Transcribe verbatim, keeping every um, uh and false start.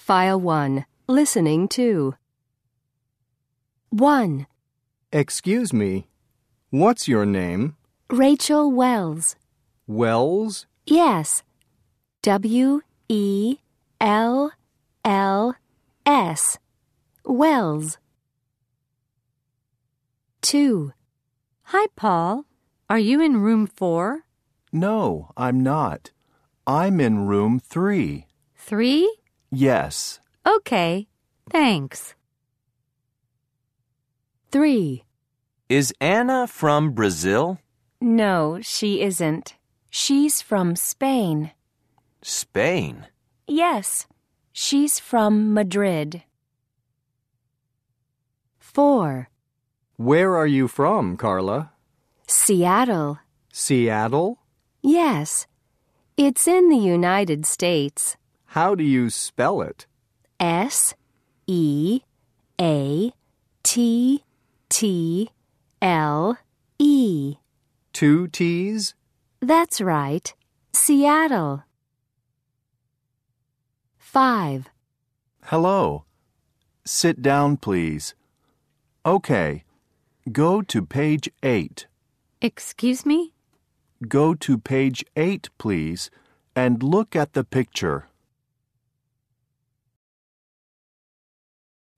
File one. Listening to. one. Excuse me. What's your name? Rachel Wells. Wells? Yes. W E L L S. Wells. two. Hi, Paul. Are you in room four? No, I'm not. I'm in room three. Three? Yes. Okay, thanks. three. Is Anna from Brazil? No, she isn't. She's from Spain. Spain? Yes, she's from Madrid. four. Where are you from, Carla? Seattle. Seattle? Yes, it's in the United States. How do you spell it? S E A T T L E. Two T's? That's right. Seattle. five. Hello. Sit down, please. Okay. Go to page eight. Excuse me? Go to page eight, please, and look at the picture.